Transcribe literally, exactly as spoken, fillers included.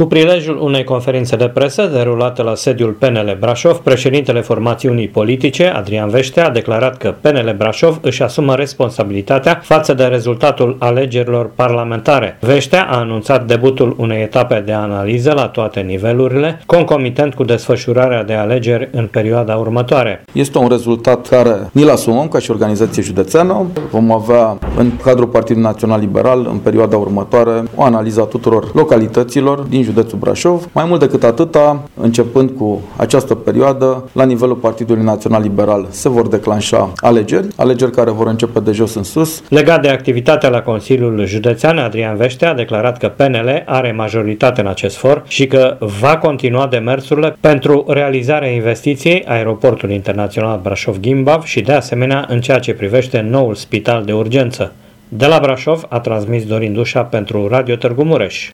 Cu prilejul unei conferințe de presă derulate la sediul P N L Brașov, președintele formațiunii politice, Adrian Veștea, a declarat că P N L Brașov își asumă responsabilitatea față de rezultatul alegerilor parlamentare. Veștea a anunțat debutul unei etape de analiză la toate nivelurile, concomitent cu desfășurarea de alegeri în perioada următoare. Este un rezultat care ni-l asumăm ca și organizație județeană. Vom avea în cadrul Partidului Național Liberal în perioada următoare o analiză a tuturor localităților din județul Brașov. Mai mult decât atâta, începând cu această perioadă, la nivelul Partidului Național Liberal se vor declanșa alegeri, alegeri care vor începe de jos în sus. Legat de activitatea la Consiliul Județean, Adrian Veștea a declarat că P N L are majoritate în acest for și că va continua demersurile pentru realizarea investiției Aeroportului Internațional Brașov-Gimbav și de asemenea în ceea ce privește noul spital de urgență. De la Brașov a transmis Dorin Dușa pentru Radio Târgu Mureș.